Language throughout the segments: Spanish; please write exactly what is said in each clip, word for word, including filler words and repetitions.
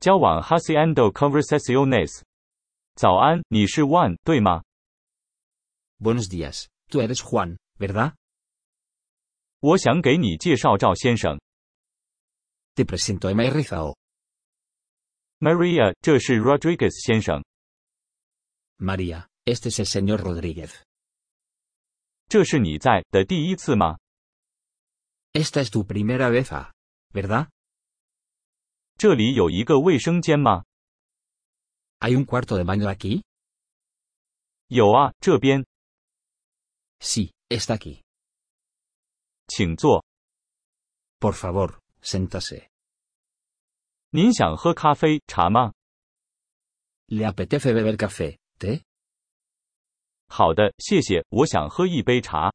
交往 haciendo conversaciones。早安，你是 Juan 对吗？ Buenos días, tú eres Juan, ¿verdad? 我想给你介绍赵先生。 Te presento a María. Maria， 这是 Rodriguez 先生。 María, este es el señor Rodríguez. 这是你在的第一次吗？ Esta es tu primera vez, ah, ¿verdad? 这里有一个卫生间吗？ ¿Hay un cuarto de baño aquí? 有啊，这边。 Sí, está aquí. 请坐。 Por favor, siéntase. 您想喝咖啡、茶吗？ ¿Le apetece beber café, té? 好的，谢谢，我想喝一杯茶。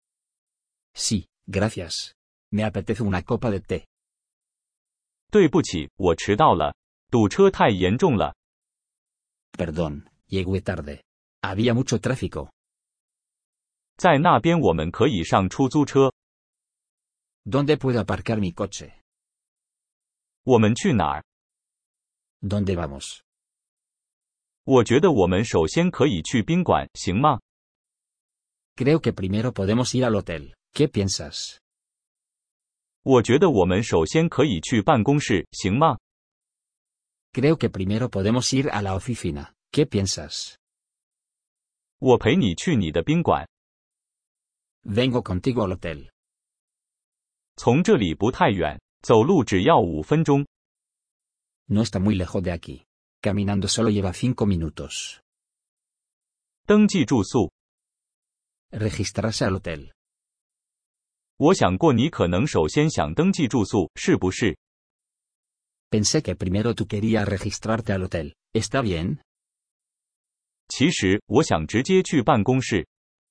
Sí, gracias. Me apetece una copa de té. 对不起，我迟到了，堵车太严重了。 Perdón, llegué tarde. Había mucho tráfico. 在那边我们可以上出租车。 ¿Dónde puedo aparcar mi coche? 我们去哪儿？ ¿Dónde vamos? 我觉得我们首先可以去宾馆，行吗？ Creo que primero podemos ir al hotel. ¿Qué piensas? 我觉得我们首先可以去办公室，行吗？ Creo que primero podemos ir a la oficina. ¿Qué piensas? 我陪你去你的宾馆。 Vengo contigo al hotel. 从这里不太远，走路只要五分钟。 No está muy lejos de aquí. Caminando solo lleva cinco minutos. 登记住宿。 Registrarse al hotel. 我想过你可能首先想登记住宿，是不是？ Pensé que primero tú querías registrarte al hotel. ¿Está bien? 其实，我想直接去办公室。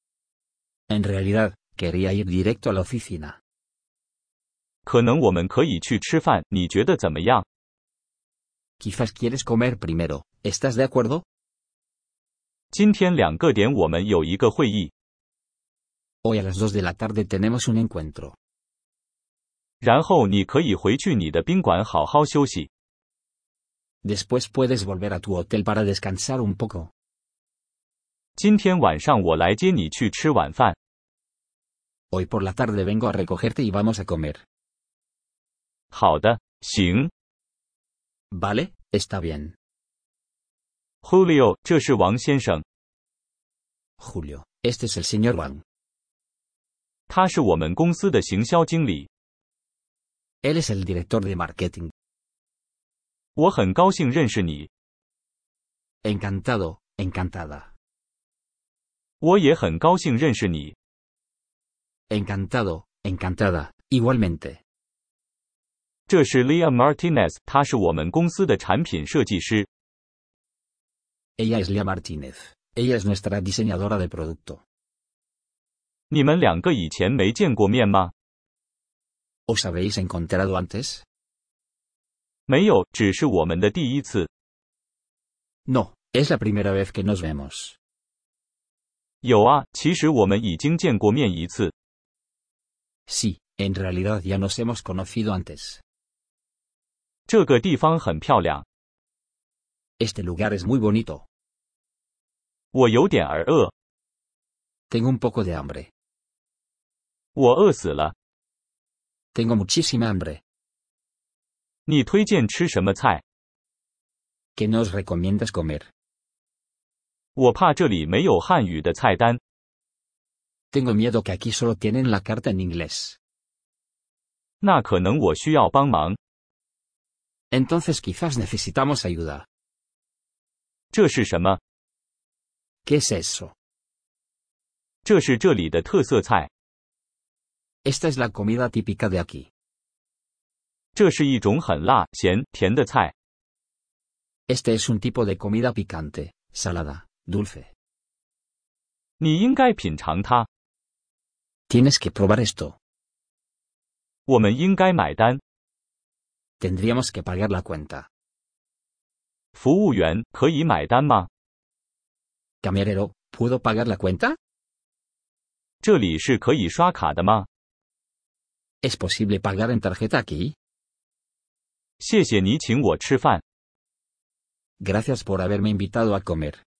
En realidad, quería ir directo a la oficina. 可能我们可以去吃饭，你觉得怎么样？ Quizás quieres comer primero. ¿Estás de acuerdo? 今天两个点我们有一个会议， Hoy a las dos de la tarde tenemos un encuentro. 然后你可以回去你的宾馆好好休息。 Después puedes volver a tu hotel para descansar un poco. 今天晚上我来接你去吃晚饭。 Hoy por la tarde vengo a recogerte y vamos a comer. 好的，行。 Vale, está bien. Julio， 这是王先生， Julio, este es el señor Wang. 他是我们公司的行销经理。 Él es el director de marketing. 我很高兴认识你。 Encantado, encantada. 我也很高兴认识你。 Encantado, encantada, igualmente. 这是 Leah Martinez， 她是我们公司的产品设计师。 Ella es Lea Martínez. Ella es nuestra diseñadora de producto. 你们两个以前没见过面吗？ ¿Os habéis encontrado antes? 没有，只是我们的第一次。 No, es la primera vez que nos vemos. 有啊，其实我们已经见过面一次。 Sí, en realidad ya nos hemos conocido antes. 这个地方很漂亮。 Este lugar es muy bonito. 我有点儿饿。 Tengo un poco de hambre. 我饿死了。 Tengo muchísima hambre. 你推荐吃什么菜？ ¿Qué nos recomiendas comer? 我怕这里没有汉语的菜单。 Tengo miedo que aquí solo tienen la carta en inglés. 那可能我需要帮忙。 Entonces quizás necesitamos ayuda. 这是什么？ ¿Qué es eso? 这是这里的特色菜。 Esta es la comida típica de aquí. 这是一种很辣、咸、甜的菜。 Este es un tipo de comida picante, salada, dulce. 你应该品尝它。 Tienes que probar esto. 我们应该买单。 Tendríamos que pagar la cuenta. 服务员，可以买单吗？ Camarero, ¿puedo pagar la cuenta? 这里是可以刷卡的吗？ ¿Es posible pagar en tarjeta aquí? 谢谢你请我吃饭。 Gracias por haberme invitado a comer.